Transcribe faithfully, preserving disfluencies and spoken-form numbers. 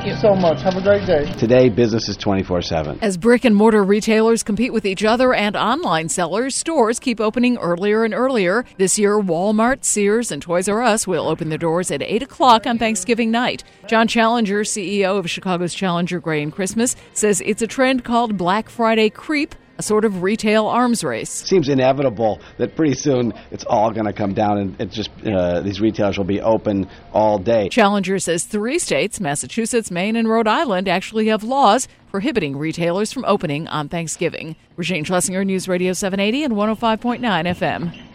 Thank you so much. Have a great day. Today, business is twenty-four seven. As brick and mortar retailers compete with each other and online sellers, stores keep opening earlier and earlier. This year, Walmart, Sears, and Toys R Us will open their doors at eight o'clock on Thanksgiving night. John Challenger, C E O of Chicago's Challenger Gray and Christmas, says it's a trend called Black Friday creep, a sort of retail arms race. Seems inevitable that pretty soon it's all going to come down and it just uh, these retailers will be open all day. Challenger says three states, Massachusetts, Maine, and Rhode Island, actually have laws prohibiting retailers from opening on Thanksgiving. Regine Schlesinger, News Radio seven eighty and one oh five point nine F M.